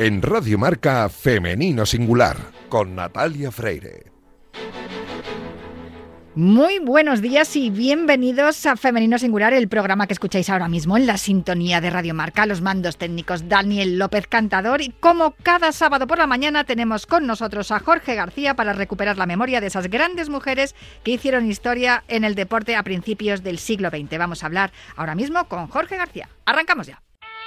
En Radio Marca Femenino Singular, con Natalia Freire. Muy buenos días y bienvenidos a Femenino Singular, el programa que escucháis ahora mismo en la sintonía de Radio Marca. Los mandos técnicos Daniel López Cantador, y como cada sábado por la mañana tenemos con nosotros a Jorge García para recuperar la memoria de esas grandes mujeres que hicieron historia en el deporte a principios del siglo XX. Vamos a hablar ahora mismo con Jorge García. Arrancamos ya.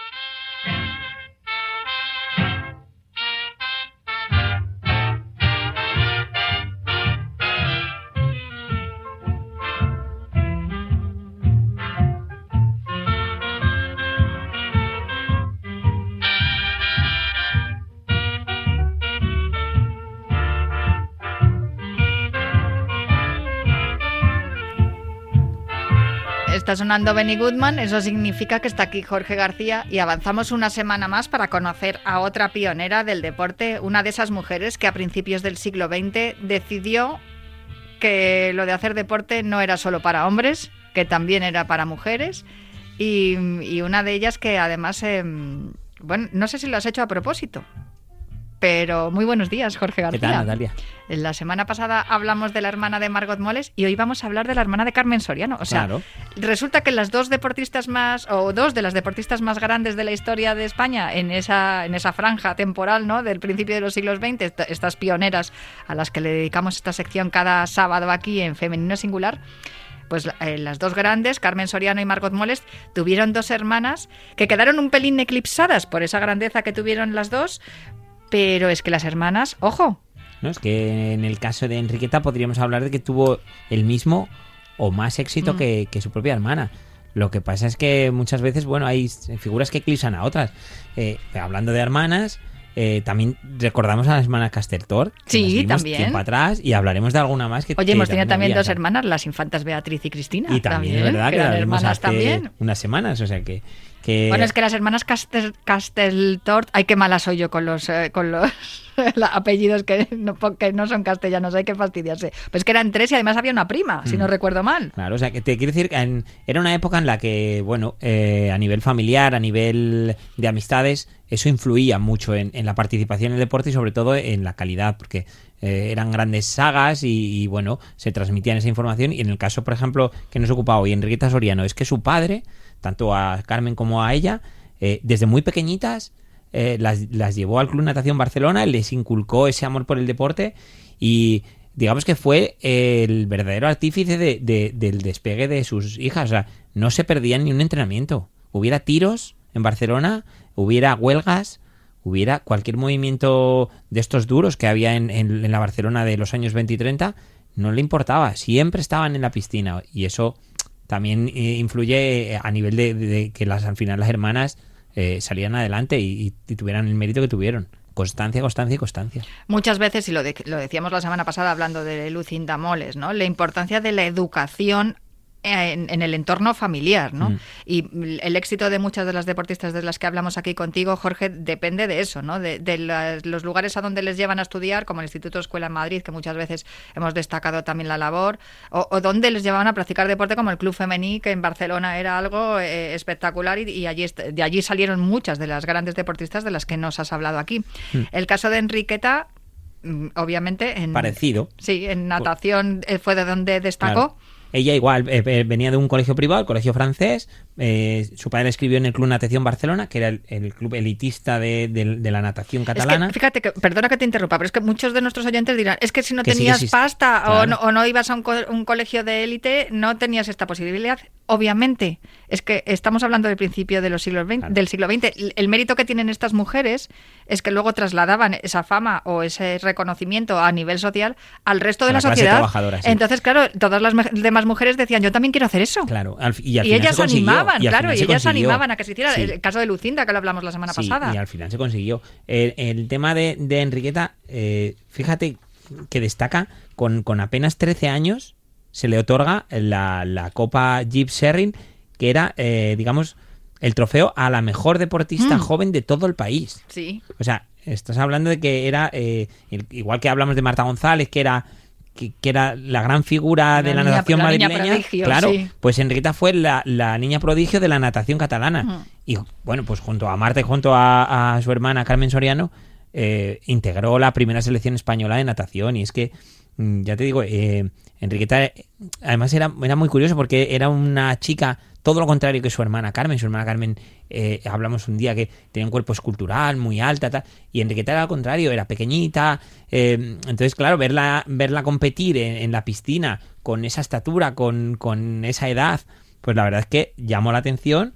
Está sonando Benny Goodman, eso significa que está aquí Jorge García y avanzamos una semana más para conocer a otra pionera del deporte, una de esas mujeres que a principios del siglo XX decidió que lo de hacer deporte no era solo para hombres, que también era para mujeres, y una de ellas que además, bueno, no sé si lo has hecho a propósito, pero muy buenos días, Jorge García. ¿Qué tal, Natalia? La semana pasada hablamos de la hermana de Margot Moles y hoy vamos a hablar de la hermana de Carmen Soriano. O sea, claro, resulta que las dos de las deportistas más grandes de la historia de España en esa franja temporal, ¿no?, del principio de los siglos XX, estas pioneras a las que le dedicamos esta sección cada sábado aquí en Femenino Singular, pues las dos grandes, Carmen Soriano y Margot Moles, tuvieron dos hermanas que quedaron un pelín eclipsadas por esa grandeza que tuvieron las dos. Pero es que las hermanas, ¡ojo! No, es que en el caso de Enriqueta podríamos hablar de que tuvo el mismo o más éxito que su propia hermana. Lo que pasa es que muchas veces, bueno, hay figuras que eclipsan a otras. Hablando de hermanas, también recordamos a las hermanas Castelltort. Sí, también. Tiempo atrás, y hablaremos de alguna más que... Oye, hemos tenido también dos hermanas, las infantas Beatriz y Cristina. Y también, es verdad, que eran las hermanas hace también. Unas semanas, o sea que... Bueno, es que las hermanas Castelltort, ay, qué mala soy yo con los apellidos que no son castellanos, hay que fastidiarse. Pues que eran tres y además había una prima, si no recuerdo mal. Claro, o sea, que te quiero decir que era una época en la que, bueno, a nivel familiar, a nivel de amistades, eso influía mucho en la participación en el deporte y sobre todo en la calidad, porque eran grandes sagas y, bueno, se transmitían esa información. Y en el caso, por ejemplo, que nos ocupa hoy Enriqueta Soriano, es que su padre, tanto a Carmen como a ella, desde muy pequeñitas las llevó al Club Natación Barcelona, les inculcó ese amor por el deporte y digamos que fue el verdadero artífice del despegue de sus hijas. O sea, no se perdían ni un entrenamiento. Hubiera tiros en Barcelona, hubiera huelgas, hubiera cualquier movimiento de estos duros que había en la Barcelona de los años 20 y 30, no le importaba, siempre estaban en la piscina, y eso también influye a nivel de que al final las hermanas salían adelante y tuvieran el mérito que tuvieron. Constancia, constancia y constancia. Muchas veces, y lo decíamos la semana pasada hablando de Lucinda Moles, ¿no?, la importancia de la educación en el entorno familiar, ¿no? Y el éxito de muchas de las deportistas de las que hablamos aquí contigo, Jorge, depende de eso, ¿no? De los lugares a donde les llevan a estudiar, como el Instituto Escuela en Madrid, que muchas veces hemos destacado también la labor, o donde les llevaban a practicar deporte, como el Club Femení, que en Barcelona era algo espectacular, y de allí salieron muchas de las grandes deportistas de las que nos has hablado aquí. El caso de Enriqueta, obviamente... Parecido. Sí, en natación fue de donde destacó. Claro. Ella igual venía de un colegio privado, el colegio francés. Su padre escribió en el Club Natación Barcelona, que era el club elitista de la natación catalana. Es que, fíjate, perdona que te interrumpa, pero es que muchos de nuestros oyentes dirán, es que si no que tenías pasta, claro, o no ibas a un colegio de élite, no tenías esta posibilidad. Obviamente, es que estamos hablando del principio de los siglos XX, claro, del siglo XX. El mérito que tienen estas mujeres es que luego trasladaban esa fama o ese reconocimiento a nivel social al resto de la sociedad. Sí. Entonces, claro, todas las demás mujeres decían, yo también quiero hacer eso. Claro, y ellas animaban, claro, y ellas animaban a que se hiciera. Sí. El caso de Lucinda, que lo hablamos la semana pasada. Y al final se consiguió. El tema de Enriqueta, fíjate que destaca con apenas 13 años. Se le otorga la Copa Jeep Sherrin, que era, digamos, el trofeo a la mejor deportista joven de todo el país. Sí. O sea, estás hablando de que era, igual que hablamos de Marta González, que era que era la gran figura de la natación madrileña, prodigio, claro, sí. pues Enriqueta fue la niña prodigio de la natación catalana. Y bueno, pues junto a Marta y junto a su hermana Carmen Soriano, integró la primera selección española de natación. Y es que, ya te digo, Enriqueta además era muy curioso porque era una chica todo lo contrario que su hermana Carmen. Su hermana Carmen, hablamos un día que tenía un cuerpo escultural muy alta, tal, y Enriqueta era al contrario, era pequeñita. Entonces, claro, verla competir en la piscina con esa estatura, con esa edad, pues la verdad es que llamó la atención.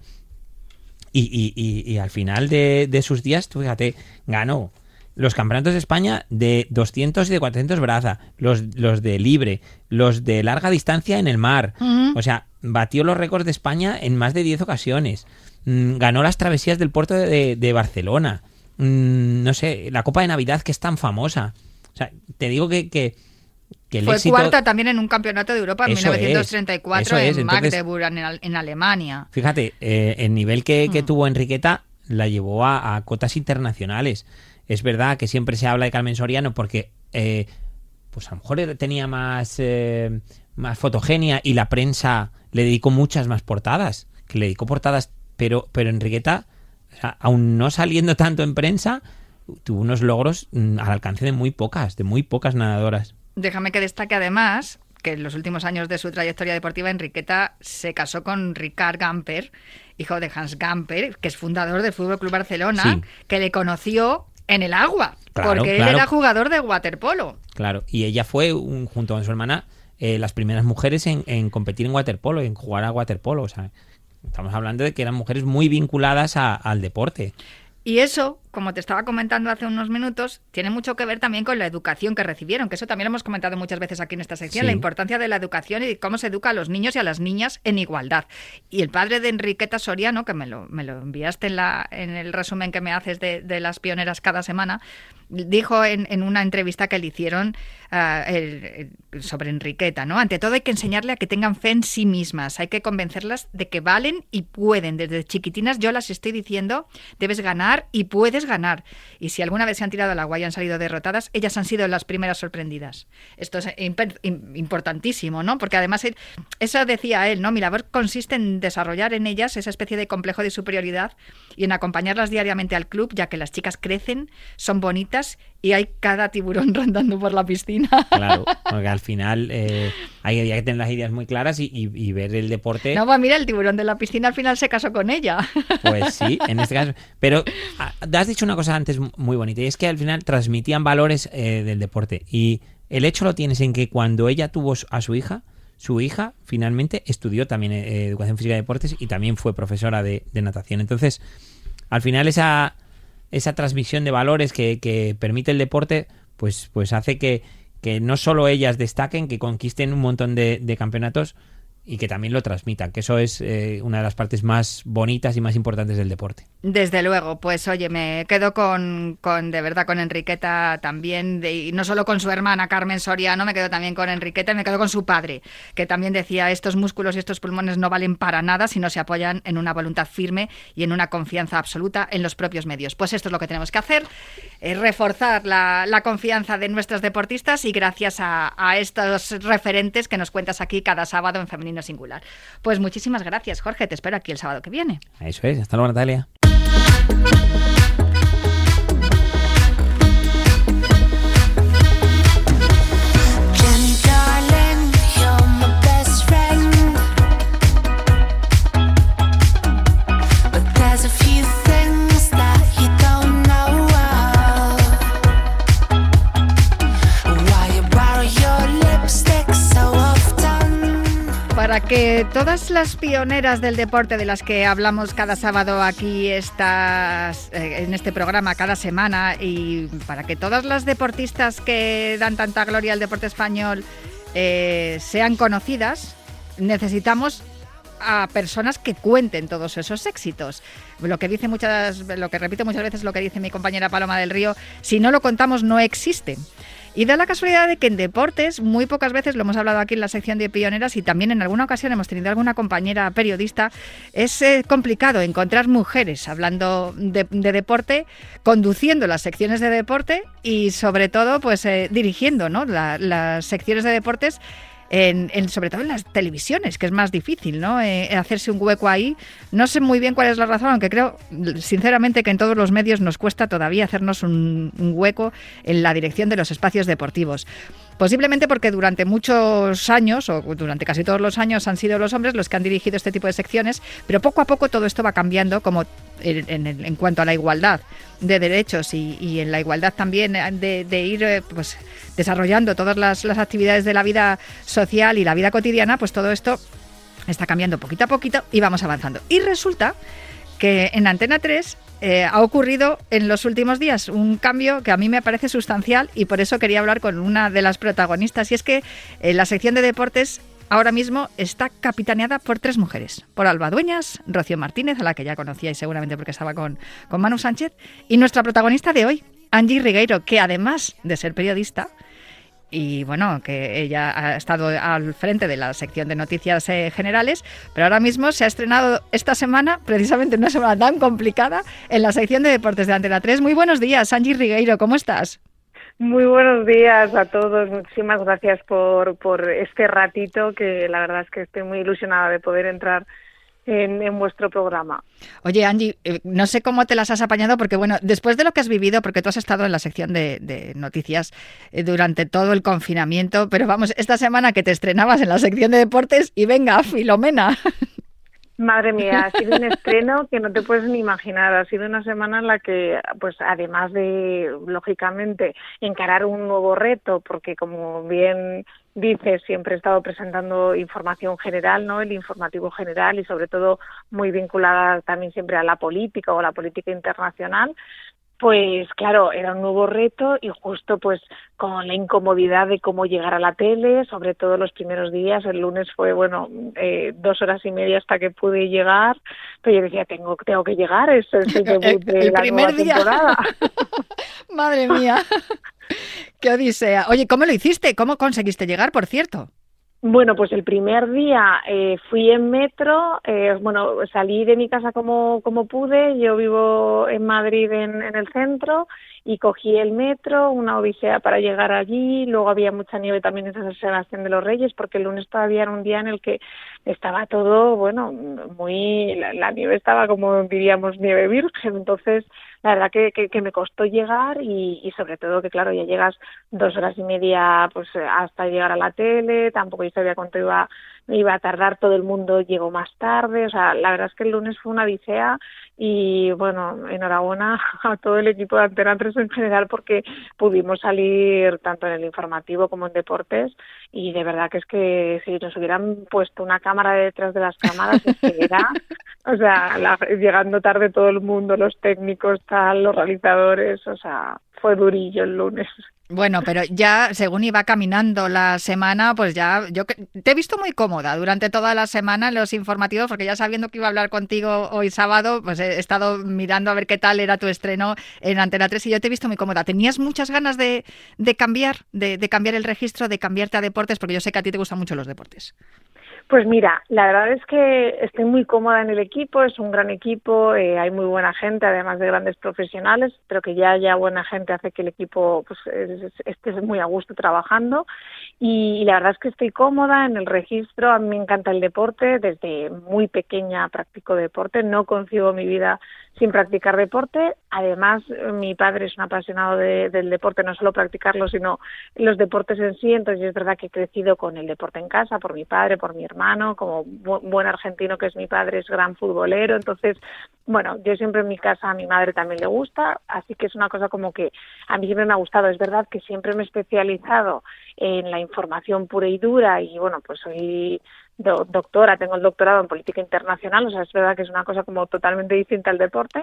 Y al final de sus días, tú fíjate, ganó los campeonatos de España de 200 y de 400 braza, los de libre, los de larga distancia en el mar. O sea, batió los récords de España en más de 10 ocasiones. Ganó las travesías del puerto de Barcelona. No sé, la Copa de Navidad, que es tan famosa. O sea, te digo que el fue éxito... cuarta también en un campeonato de Europa en 1934 en Magdeburg, en Alemania. Fíjate, el nivel que tuvo Enriqueta la llevó a cotas internacionales. Es verdad que siempre se habla de Carmen Soriano porque pues a lo mejor tenía más fotogenia y la prensa le dedicó muchas más portadas, pero Enriqueta, o sea, aún no saliendo tanto en prensa, tuvo unos logros al alcance de muy pocas nadadoras. Déjame que destaque además que en los últimos años de su trayectoria deportiva, Enriqueta se casó con Ricard Gamper, hijo de Hans Gamper, que es fundador del Fútbol Club Barcelona, sí, que le conoció en el agua, porque él era jugador de waterpolo. Claro, y ella fue, junto con su hermana, las primeras mujeres en competir en waterpolo, en jugar a waterpolo. O sea, estamos hablando de que eran mujeres muy vinculadas al deporte. Y eso, como te estaba comentando hace unos minutos, tiene mucho que ver también con la educación que recibieron, que eso también lo hemos comentado muchas veces aquí en esta sección, sí, la importancia de la educación y de cómo se educa a los niños y a las niñas en igualdad. Y el padre de Enriqueta Soriano, que me lo enviaste en el resumen que me haces de las pioneras cada semana, dijo en una entrevista que le hicieron sobre Enriqueta, ¿no? Ante todo hay que enseñarle a que tengan fe en sí mismas, hay que convencerlas de que valen y pueden. Desde chiquitinas yo las estoy diciendo, debes ganar y puedes ganar. Y si alguna vez se han tirado al agua y han salido derrotadas, ellas han sido las primeras sorprendidas. Esto es importantísimo, ¿no? Porque además eso decía él, ¿no? Mi labor consiste en desarrollar en ellas esa especie de complejo de superioridad y en acompañarlas diariamente al club, ya que las chicas crecen, son bonitas y hay cada tiburón rondando por la piscina. Claro, porque al final hay que tener las ideas muy claras y ver el deporte. No, pues mira, el tiburón de la piscina al final se casó con ella. Pues sí, en este caso. Pero has dicho una cosa antes muy bonita, y es que al final transmitían valores del deporte. Y el hecho lo tienes en que cuando ella tuvo a su hija finalmente estudió también educación física y deportes y también fue profesora de natación. Entonces, al final esa transmisión de valores que permite el deporte, pues hace que no solo ellas destaquen, que conquisten un montón de campeonatos y que también lo transmitan, que eso es una de las partes más bonitas y más importantes del deporte. Desde luego, pues oye, me quedo con de verdad con Enriqueta también, y no solo con su hermana Carmen Soriano, me quedo también con Enriqueta y me quedo con su padre, que también decía, estos músculos y estos pulmones no valen para nada si no se apoyan en una voluntad firme y en una confianza absoluta en los propios medios. Pues esto es lo que tenemos que hacer, reforzar la confianza de nuestros deportistas y gracias a estos referentes que nos cuentas aquí cada sábado en Femenino Singular. Pues muchísimas gracias, Jorge, te espero aquí el sábado que viene. Eso es, hasta luego, Natalia. Para que todas las pioneras del deporte de las que hablamos cada sábado aquí en este programa cada semana, y para que todas las deportistas que dan tanta gloria al deporte español sean conocidas, necesitamos a personas que cuenten todos esos éxitos. Lo que repite muchas veces lo que dice mi compañera Paloma del Río, si no lo contamos no existe. Y da la casualidad de que en deportes, muy pocas veces, lo hemos hablado aquí en la sección de pioneras y también en alguna ocasión hemos tenido alguna compañera periodista, es complicado encontrar mujeres hablando de deporte, conduciendo las secciones de deporte y sobre todo pues dirigiendo, ¿no?, las secciones de deportes. Sobre todo en las televisiones, que es más difícil, ¿no?, hacerse un hueco ahí. No sé muy bien cuál es la razón, aunque creo sinceramente que en todos los medios nos cuesta todavía hacernos un hueco en la dirección de los espacios deportivos. Posiblemente porque durante muchos años, o durante casi todos los años, han sido los hombres los que han dirigido este tipo de secciones, pero poco a poco todo esto va cambiando, como en cuanto a la igualdad de derechos y en la igualdad también de ir pues desarrollando todas las actividades de la vida social y la vida cotidiana, pues todo esto está cambiando poquito a poquito y vamos avanzando. Y resulta que en Antena 3 ha ocurrido en los últimos días un cambio que a mí me parece sustancial y por eso quería hablar con una de las protagonistas. Y es que la sección de deportes ahora mismo está capitaneada por 3 mujeres. Por Alba Dueñas, Rocío Martínez, a la que ya conocíais seguramente porque estaba con Manu Sánchez, y nuestra protagonista de hoy, Angie Rigueiro, que además de ser periodista, y bueno, que ella ha estado al frente de la sección de noticias generales, pero ahora mismo se ha estrenado esta semana, precisamente una semana tan complicada, en la sección de deportes de Antena 3. Muy buenos días, Angie Rigueiro, ¿cómo estás? Muy buenos días a todos, muchísimas gracias por este ratito, que la verdad es que estoy muy ilusionada de poder entrar en vuestro programa. Oye, Angie, no sé cómo te las has apañado, porque bueno, después de lo que has vivido, porque tú has estado en la sección de noticias durante todo el confinamiento, pero vamos, esta semana que te estrenabas en la sección de deportes y venga, Filomena. Madre mía, ha sido un estreno que no te puedes ni imaginar. Ha sido una semana en la que, pues además de, lógicamente, encarar un nuevo reto, porque como bien dices, siempre he estado presentando información general, ¿no?, el informativo general y sobre todo muy vinculada también siempre a la política o a la política internacional. Pues claro, era un nuevo reto y justo pues con la incomodidad de cómo llegar a la tele, sobre todo los primeros días. El lunes fue, 2 horas y media hasta que pude llegar, pero yo decía, tengo que llegar, es el debut de la nueva temporada. Madre mía, qué odisea. Oye, ¿cómo lo hiciste? ¿Cómo conseguiste llegar, por cierto? Bueno, pues el primer día fui en metro, salí de mi casa como pude. Yo vivo en Madrid, en el centro, y cogí el metro, una odisea para llegar allí. Luego había mucha nieve también en San Sebastián de los Reyes, porque el lunes todavía era un día en el que estaba todo, la nieve estaba, como diríamos, nieve virgen. Entonces, la verdad que me costó llegar y sobre todo que, claro, ya llegas 2 horas y media pues hasta llegar a la tele. Tampoco yo sabía cuánto iba a tardar, todo el mundo llegó más tarde. O sea, la verdad es que el lunes fue una odisea y, bueno, enhorabuena a todo el equipo de Antena 3 en general, porque pudimos salir tanto en el informativo como en deportes y de verdad que es que si nos hubieran puesto una cámara detrás de las cámaras, es que era... O sea, llegando tarde todo el mundo, los técnicos, los realizadores, o sea, fue durillo el lunes. Bueno, pero ya según iba caminando la semana, pues ya yo te he visto muy cómoda durante toda la semana en los informativos, porque ya sabiendo que iba a hablar contigo hoy sábado, pues he estado mirando a ver qué tal era tu estreno en Antena 3 y yo te he visto muy cómoda. ¿Tenías muchas ganas de cambiar, de cambiar el registro, de cambiarte a deportes? Porque yo sé que a ti te gustan mucho los deportes. Pues mira, la verdad es que estoy muy cómoda en el equipo, es un gran equipo, hay muy buena gente, además de grandes profesionales, pero que ya haya buena gente hace que el equipo pues esté muy a gusto trabajando y la verdad es que estoy cómoda en el registro. A mí me encanta el deporte, desde muy pequeña practico deporte, no concibo mi vida sin practicar deporte. Además, mi padre es un apasionado del deporte, no solo practicarlo, sino los deportes en sí. Entonces, es verdad que he crecido con el deporte en casa, por mi padre, por mi hermano, como buen argentino que es mi padre, es gran futbolero. Entonces, bueno, yo siempre en mi casa, a mi madre también le gusta, así que es una cosa como que a mí siempre me ha gustado. Es verdad que siempre me he especializado en la información pura y dura y, bueno, pues soy doctora, tengo el doctorado en política internacional, o sea, es verdad que es una cosa como totalmente distinta al deporte,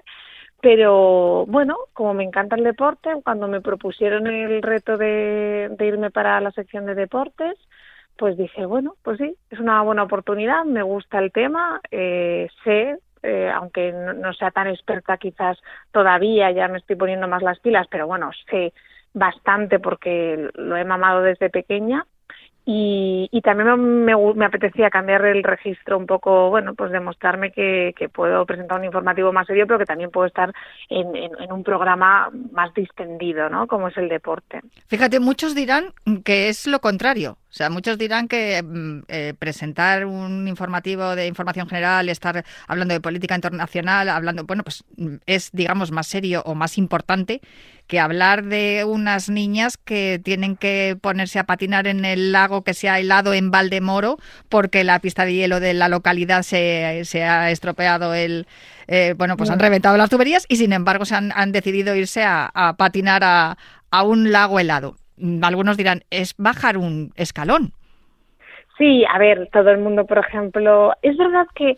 pero bueno, como me encanta el deporte, cuando me propusieron el reto de irme para la sección de deportes, pues dije, bueno, pues sí, es una buena oportunidad, me gusta el tema, sé, aunque no sea tan experta quizás todavía, ya me estoy poniendo más las pilas, pero bueno, sé bastante porque lo he mamado desde pequeña. Y también me apetecía cambiar el registro un poco, bueno, pues demostrarme que puedo presentar un informativo más serio, pero que también puedo estar en un programa más distendido, ¿no? Como es el deporte. Fíjate, muchos dirán que es lo contrario. O sea, muchos dirán que presentar un informativo de información general, estar hablando de política internacional, bueno, pues es, digamos, más serio o más importante que hablar de unas niñas que tienen que ponerse a patinar en el lago que se ha helado en Valdemoro porque la pista de hielo de la localidad se ha estropeado pues han reventado las tuberías y sin embargo han decidido irse a patinar a un lago helado. Algunos dirán, es bajar un escalón. Sí, a ver, todo el mundo, por ejemplo, es verdad que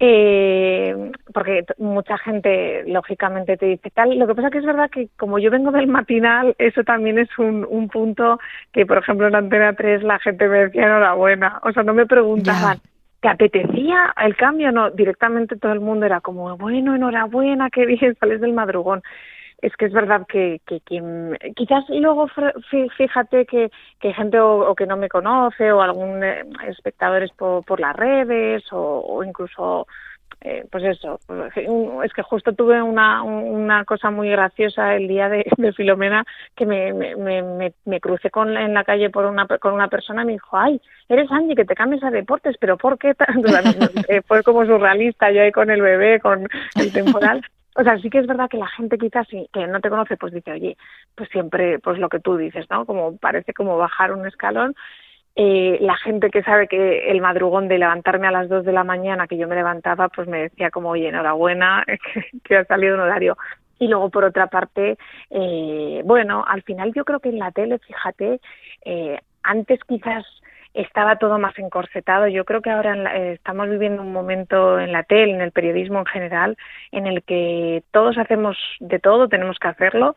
porque mucha gente lógicamente te dice tal, lo que pasa que es verdad que como yo vengo del matinal, eso también es un punto que, por ejemplo, en Antena 3 la gente me decía enhorabuena, o sea, no me preguntaban ¿te apetecía el cambio? No, directamente todo el mundo era como, bueno, enhorabuena, qué bien, sales del madrugón. Es que es verdad que quizás luego fíjate que gente o que no me conoce o algún espectadores por las redes o incluso pues eso, es que justo tuve una cosa muy graciosa el día de Filomena que me crucé en la calle con una persona y me dijo, ay, eres Angie, que te cambies a deportes, pero ¿por qué? Fue como surrealista, yo ahí con el bebé, con el temporal. O sea, sí que es verdad que la gente quizás que no te conoce, pues dice, oye, pues siempre, pues lo que tú dices, ¿no? Como parece como bajar un escalón. La gente que sabe que el madrugón de levantarme a las 2 de la mañana, que yo me levantaba, pues me decía como, oye, enhorabuena, que ha salido un horario. Y luego, por otra parte, bueno, al final yo creo que en la tele, fíjate, antes quizás estaba todo más encorsetado. Yo creo que ahora estamos viviendo un momento en la tele, en el periodismo en general, en el que todos hacemos de todo, tenemos que hacerlo.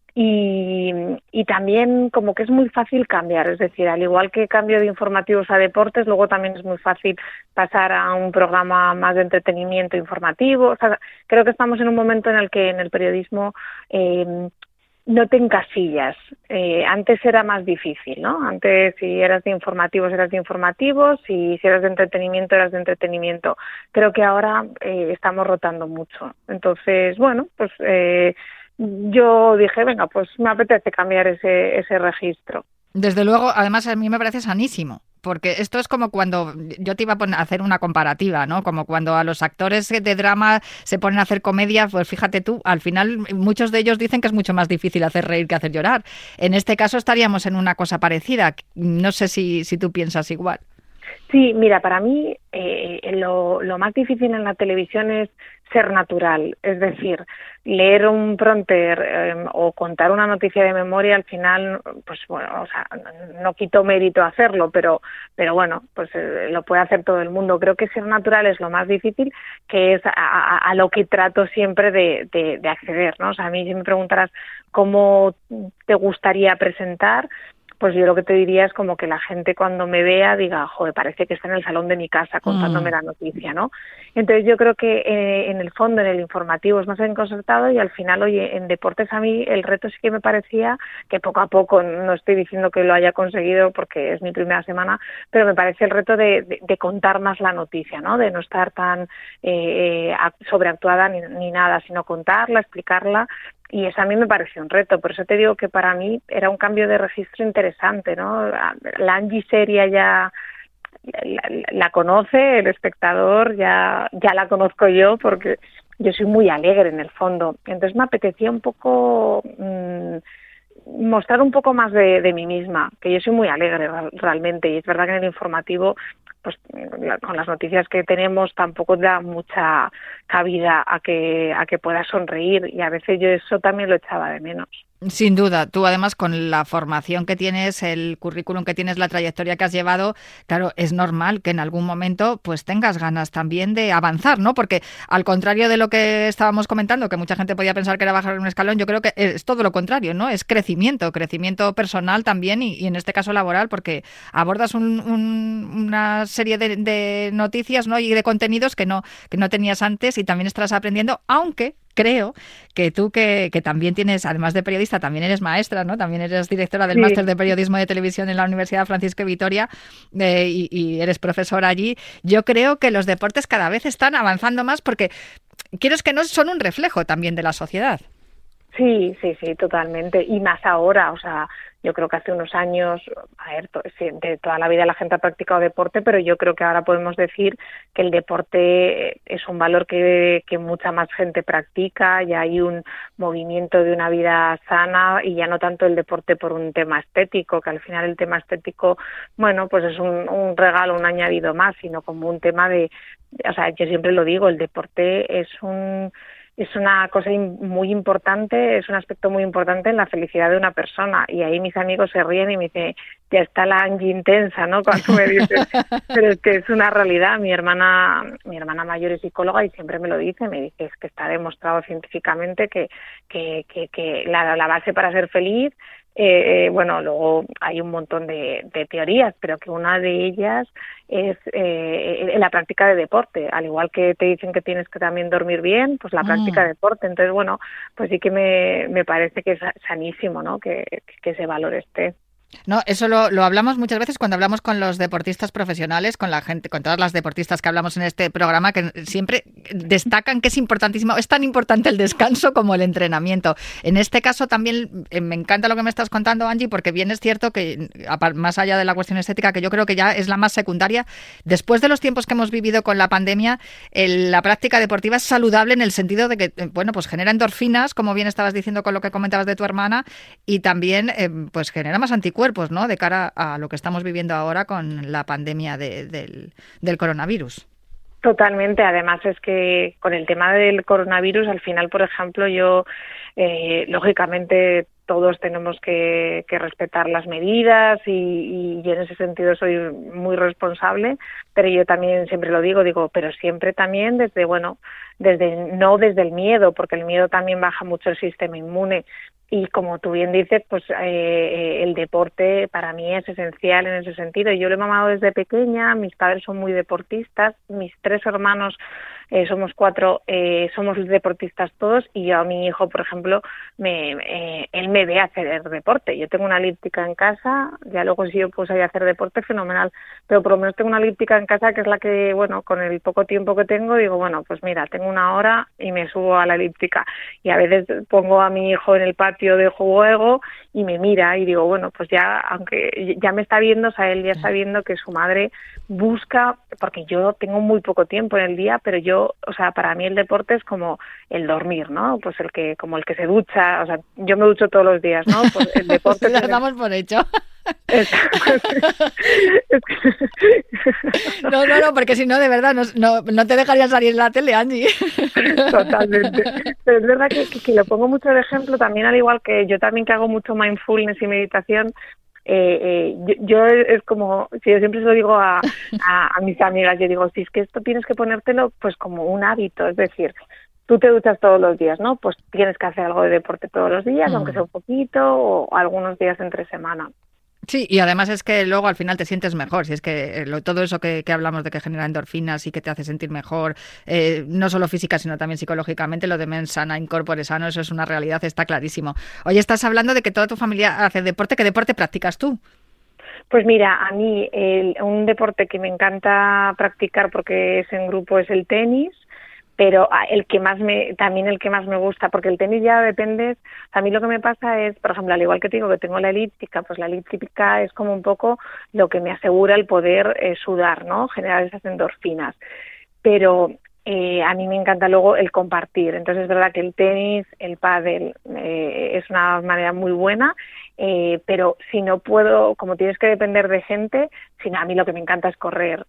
Y también como que es muy fácil cambiar, es decir, al igual que cambio de informativos a deportes, luego también es muy fácil pasar a un programa más de entretenimiento informativo. O sea, creo que estamos en un momento en el que en el periodismo no te encasillas. Antes era más difícil, ¿no? Antes si eras de informativos, y si eras de entretenimiento, eras de entretenimiento. Creo que ahora estamos rotando mucho. Entonces, bueno, pues yo dije, venga, pues me apetece cambiar ese registro. Desde luego, además a mí me parece sanísimo. Porque esto es como cuando yo te iba a hacer una comparativa, ¿no? Como cuando a los actores de drama se ponen a hacer comedia, pues fíjate tú, al final muchos de ellos dicen que es mucho más difícil hacer reír que hacer llorar. En este caso estaríamos en una cosa parecida. No sé si tú piensas igual. Sí, mira, para mí lo más difícil en la televisión es ser natural, es decir, leer un prompter o contar una noticia de memoria, al final, pues bueno, o sea, no quito mérito hacerlo, pero bueno, pues lo puede hacer todo el mundo. Creo que ser natural es lo más difícil, que es a lo que trato siempre de acceder, ¿no? O sea, a mí si me preguntaras cómo te gustaría presentar, pues yo lo que te diría es como que la gente cuando me vea diga, joder, parece que está en el salón de mi casa contándome la noticia, ¿no? Entonces yo creo que en el fondo, en el informativo es más enconcertado y al final, oye, en deportes a mí el reto sí que me parecía que poco a poco, no estoy diciendo que lo haya conseguido porque es mi primera semana, pero me parece el reto de contar más la noticia, ¿no? De no estar tan sobreactuada ni nada, sino contarla, explicarla. Y eso a mí me pareció un reto, por eso te digo que para mí era un cambio de registro interesante, ¿no? La Angie seria ya la conoce el espectador, ya la conozco yo porque yo soy muy alegre en el fondo. Entonces me apetecía un poco mostrar un poco más de mí misma, que yo soy muy alegre realmente y es verdad que en el informativo pues con las noticias que tenemos tampoco da mucha cabida a que pueda sonreír y a veces yo eso también lo echaba de menos. Sin duda, tú además con la formación que tienes, el currículum que tienes, la trayectoria que has llevado, claro, es normal que en algún momento pues tengas ganas también de avanzar, ¿no? Porque al contrario de lo que estábamos comentando, que mucha gente podía pensar que era bajar un escalón, yo creo que es todo lo contrario, ¿no? Es crecimiento personal también y en este caso laboral, porque abordas una serie de noticias, ¿no? Y de contenidos que no tenías antes y también estás aprendiendo, aunque creo que tú que también tienes, además de periodista, también eres maestra, ¿no? También eres directora del máster de periodismo de televisión en la Universidad Francisco de Vitoria y eres profesora allí. Yo creo que los deportes cada vez están avanzando más porque, quieres que no, son un reflejo también de la sociedad. Sí, totalmente. Y más ahora, o sea, yo creo que hace unos años, de toda la vida la gente ha practicado deporte, pero yo creo que ahora podemos decir que el deporte es un valor que mucha más gente practica, ya hay un movimiento de una vida sana y ya no tanto el deporte por un tema estético, que al final el tema estético, bueno, pues es un regalo, un añadido más, sino como un tema o sea, yo siempre lo digo, el deporte es una cosa muy importante, es un aspecto muy importante en la felicidad de una persona. Y ahí mis amigos se ríen y me dicen, ya está la Angie intensa, ¿no? Cuando me dicen, pero es que es una realidad. Mi hermana mayor es psicóloga y siempre me lo dice, es que está demostrado científicamente que la base para ser feliz, bueno, luego hay un montón de teorías, pero que una de ellas es la práctica de deporte. Al igual que te dicen que tienes que también dormir bien, pues la práctica de deporte. Entonces, bueno, pues sí que me parece que es sanísimo, ¿no? Que ese valor esté. No, eso lo hablamos muchas veces cuando hablamos con los deportistas profesionales, con la gente, con todas las deportistas que hablamos en este programa, que siempre destacan que es importantísimo, es tan importante el descanso como el entrenamiento. En este caso también me encanta lo que me estás contando, Angie, porque bien es cierto que, más allá de la cuestión estética, que yo creo que ya es la más secundaria, después de los tiempos que hemos vivido con la pandemia, la práctica deportiva es saludable en el sentido de que, bueno, pues genera endorfinas, como bien estabas diciendo con lo que comentabas de tu hermana, y también pues genera más anticuerpos, ¿no? De cara a lo que estamos viviendo ahora con la pandemia del coronavirus. Totalmente. Además es que con el tema del coronavirus, al final, por ejemplo, yo lógicamente todos tenemos que respetar las medidas y en ese sentido soy muy responsable, pero yo también siempre lo digo, pero siempre también desde el miedo, porque el miedo también baja mucho el sistema inmune. Y como tú bien dices, pues el deporte para mí es esencial en ese sentido. Yo lo he mamado desde pequeña, mis padres son muy deportistas, mis 3 hermanos, somos 4, somos deportistas todos, y yo a mi hijo, por ejemplo, él me ve hacer deporte. Yo tengo una elíptica en casa, ya luego si yo pues voy a hacer deporte, fenomenal, pero por lo menos tengo una elíptica en casa que es la que, bueno, con el poco tiempo que tengo, digo, bueno, pues mira, tengo 1 hora y me subo a la elíptica. Y a veces pongo a mi hijo en el patio de juego y me mira y digo, bueno, pues ya, aunque ya me está viendo, o sea, él ya está viendo que su madre busca, porque yo tengo muy poco tiempo en el día, pero o sea, para mí el deporte es como el dormir, ¿no? Pues como el que se ducha, o sea, yo me ducho todos los días, ¿no? Pues el deporte... Lo damos por hecho. No, porque si no, de verdad, no te dejarían salir en la tele, Angie. Totalmente. Pero es verdad que lo pongo mucho de ejemplo, también al igual que yo también que hago mucho mindfulness y meditación. Yo es como, si yo siempre se lo digo a mis amigas, yo digo, si es que esto tienes que ponértelo pues como un hábito, es decir, tú te duchas todos los días, ¿no? Pues tienes que hacer algo de deporte todos los días, aunque sea un poquito, o algunos días entre semana. Sí, y además es que luego al final te sientes mejor, si es que todo eso que hablamos de que genera endorfinas y que te hace sentir mejor, no solo física sino también psicológicamente, lo de mens sana in corpore sano, eso es una realidad, está clarísimo. Hoy estás hablando de que toda tu familia hace deporte, ¿qué deporte practicas tú? Pues mira, a mí un deporte que me encanta practicar porque es en grupo es el tenis, pero el que más me gusta, porque el tenis ya depende. A mí lo que me pasa es, por ejemplo, al igual que te digo que tengo la elíptica, pues la elíptica es como un poco lo que me asegura el poder sudar, ¿no? Generar esas endorfinas. Pero a mí me encanta luego el compartir. Entonces es verdad que el tenis, el pádel es una manera muy buena, pero si no puedo, como tienes que depender de gente, a mí lo que me encanta es correr.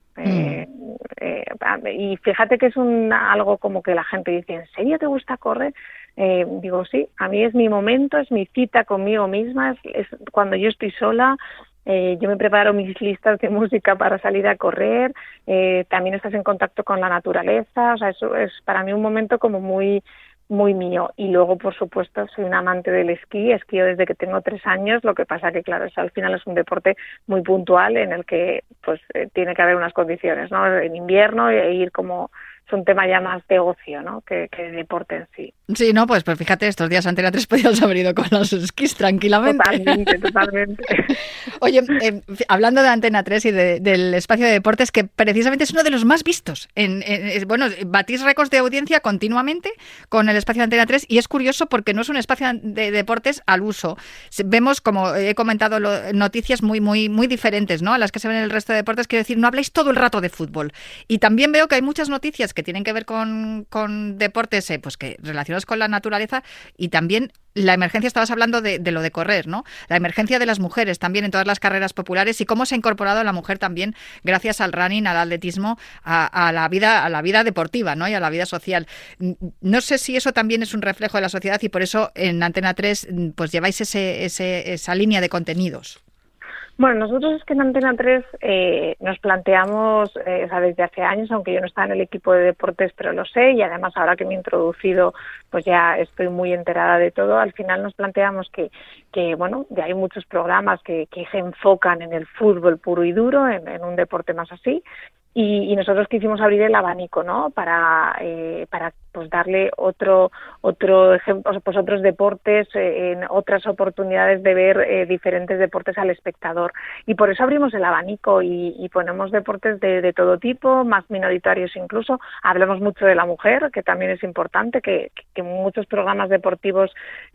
Y fíjate que es algo como que la gente dice, ¿en serio te gusta correr? Digo, sí, a mí es mi momento, es mi cita conmigo misma, es cuando yo estoy sola. Yo me preparo mis listas de música para salir a correr, también estás en contacto con la naturaleza, o sea, eso es para mí un momento como muy muy mío. Y luego, por supuesto, soy una amante del esquío desde que tengo 3 años, lo que pasa que, claro, eso al final es un deporte muy puntual en el que pues tiene que haber unas condiciones, ¿no? En invierno ir como es un tema ya más de ocio, ¿no? que de deporte en sí. Sí, no, pues fíjate, estos días Antena 3 podías haber ido con los esquís tranquilamente. Totalmente. Oye, hablando de Antena 3 y del espacio de deportes, que precisamente es uno de los más vistos. Bueno, batís récords de audiencia continuamente con el espacio de Antena 3 y es curioso porque no es un espacio de deportes al uso. Vemos, como he comentado, noticias muy, muy, muy diferentes, ¿no?, a las que se ven en el resto de deportes. Quiero decir, no habláis todo el rato de fútbol. Y también veo que hay muchas noticias que tienen que ver con deportes pues que relacionados con la naturaleza y también la emergencia, estabas hablando de lo de correr, ¿no? La emergencia de las mujeres también en todas las carreras populares y cómo se ha incorporado a la mujer también gracias al running, al atletismo, a la vida deportiva, ¿no?, y a la vida social. No sé si eso también es un reflejo de la sociedad y por eso en Antena 3 pues lleváis esa línea de contenidos. Bueno, nosotros es que en Antena 3 nos planteamos, desde hace años, aunque yo no estaba en el equipo de deportes, pero lo sé, y además ahora que me he introducido, pues ya estoy muy enterada de todo. Al final nos planteamos que bueno, ya hay muchos programas que se enfocan en el fútbol puro y duro, en un deporte más así, y nosotros quisimos abrir el abanico, ¿no?, para pues darle otro ejemplo, pues otros deportes, en otras oportunidades de ver diferentes deportes al espectador, y por eso abrimos el abanico y ponemos deportes de todo tipo, más minoritarios incluso. Hablamos mucho de la mujer, que también es importante, que en muchos programas deportivos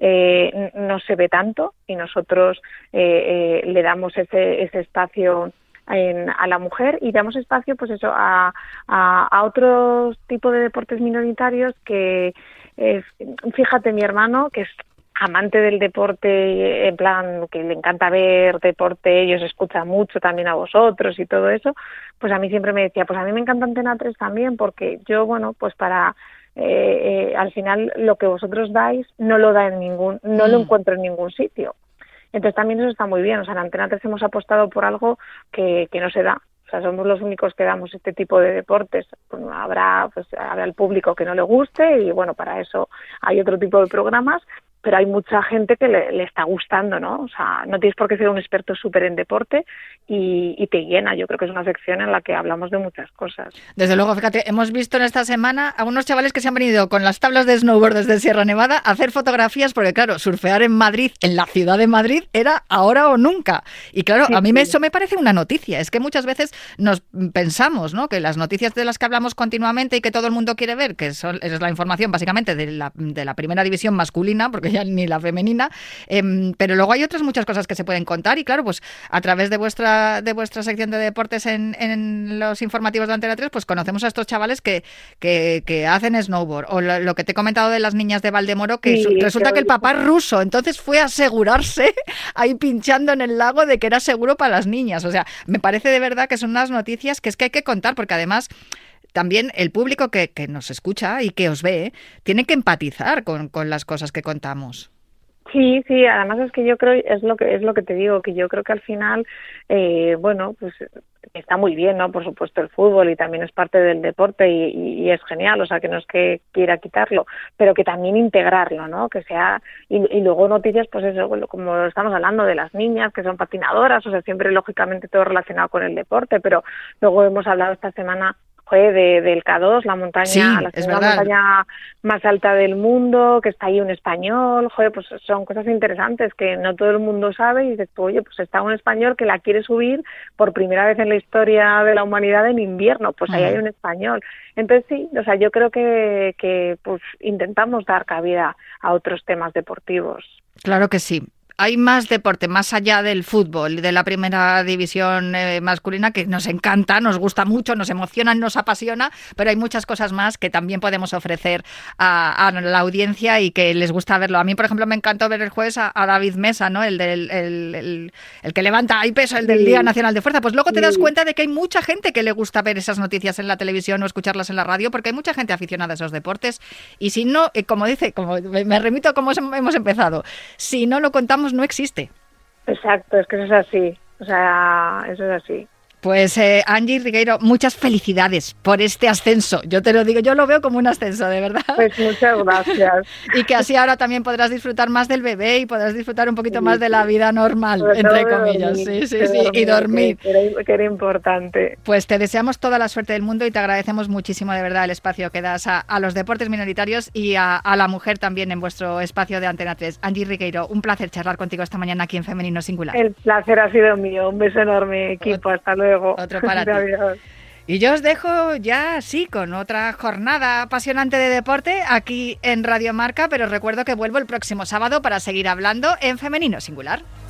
no se ve tanto, y nosotros le damos ese espacio a la mujer, y damos espacio pues eso a otros tipos de deportes minoritarios que fíjate, mi hermano, que es amante del deporte, en plan que le encanta ver deporte, ellos escuchan mucho también a vosotros y todo eso, pues a mí siempre me decía, pues a mí me encanta Antena 3 también, porque yo, bueno, pues para al final lo que vosotros dais no lo lo encuentro en ningún sitio. Entonces también eso está muy bien. O sea, en Antena 3 hemos apostado por algo que no se da. O sea, somos los únicos que damos este tipo de deportes. Bueno, habrá el público que no le guste y, bueno, para eso hay otro tipo de programas, pero hay mucha gente que le está gustando, ¿no? O sea, no tienes por qué ser un experto súper en deporte y te llena. Yo creo que es una sección en la que hablamos de muchas cosas. Desde luego, fíjate, hemos visto en esta semana a unos chavales que se han venido con las tablas de snowboard desde Sierra Nevada a hacer fotografías, porque claro, surfear en Madrid, en la ciudad de Madrid, era ahora o nunca. Y claro, sí, a mí eso me parece una noticia. Es que muchas veces nos pensamos, ¿no?, que las noticias de las que hablamos continuamente y que todo el mundo quiere ver, que es la información básicamente de la primera división masculina, porque ya ni la femenina, pero luego hay otras muchas cosas que se pueden contar y claro, pues a través de vuestra sección de deportes en los informativos de Antena 3, pues conocemos a estos chavales que hacen snowboard, o lo que te he comentado de las niñas de Valdemoro, que sí, resulta que el papá es ruso, entonces fue a asegurarse ahí pinchando en el lago de que era seguro para las niñas. O sea, me parece de verdad que son unas noticias que es que hay que contar, porque además también el público que nos escucha y que os ve tiene que empatizar con las cosas que contamos. Sí, además es que yo creo, es lo que te digo, que yo creo que al final, bueno, pues está muy bien, ¿no? Por supuesto el fútbol y también es parte del deporte y es genial, o sea, que no es que quiera quitarlo, pero que también integrarlo, ¿no? Que sea, y luego noticias, pues eso, como estamos hablando de las niñas que son patinadoras, o sea, siempre lógicamente todo relacionado con el deporte, pero luego hemos hablado esta semana del K2, la montaña, sí, la montaña más alta del mundo, que está ahí un español. Joder, pues son cosas interesantes que no todo el mundo sabe, y dices, oye, pues está un español que la quiere subir por primera vez en la historia de la humanidad en invierno, pues ahí hay un español. Entonces sí, o sea, yo creo que pues intentamos dar cabida a otros temas deportivos. Claro que sí. Hay más deporte, más allá del fútbol, de la primera división masculina, que nos encanta, nos gusta mucho, nos emociona, nos apasiona, pero hay muchas cosas más que también podemos ofrecer a la audiencia y que les gusta verlo. A mí, por ejemplo, me encantó ver el jueves a David Mesa, ¿no? El que levanta ahí peso, el del Día Nacional de Fuerza. Pues luego te das cuenta de que hay mucha gente que le gusta ver esas noticias en la televisión o escucharlas en la radio, porque hay mucha gente aficionada a esos deportes. Y si no, como me remito a cómo hemos empezado, si no lo contamos, no existe. Exacto, es que eso es así, o sea, eso es así. Pues Angie Rigueiro, muchas felicidades por este ascenso. Yo te lo digo, yo lo veo como un ascenso, de verdad. Pues muchas gracias. Y que así ahora también podrás disfrutar más del bebé y podrás disfrutar un poquito más de la vida normal, entre comillas. Y dormir. Que era importante. Pues te deseamos toda la suerte del mundo y te agradecemos muchísimo de verdad el espacio que das a los deportes minoritarios y a la mujer también en vuestro espacio de Antena 3. Angie Rigueiro, un placer charlar contigo esta mañana aquí en Femenino Singular. El placer ha sido mío. Un beso enorme, equipo. Hasta luego. Otro para ti. Adiós. Y yo os dejo ya así con otra jornada apasionante de deporte aquí en Radio Marca, pero recuerdo que vuelvo el próximo sábado para seguir hablando en Femenino Singular.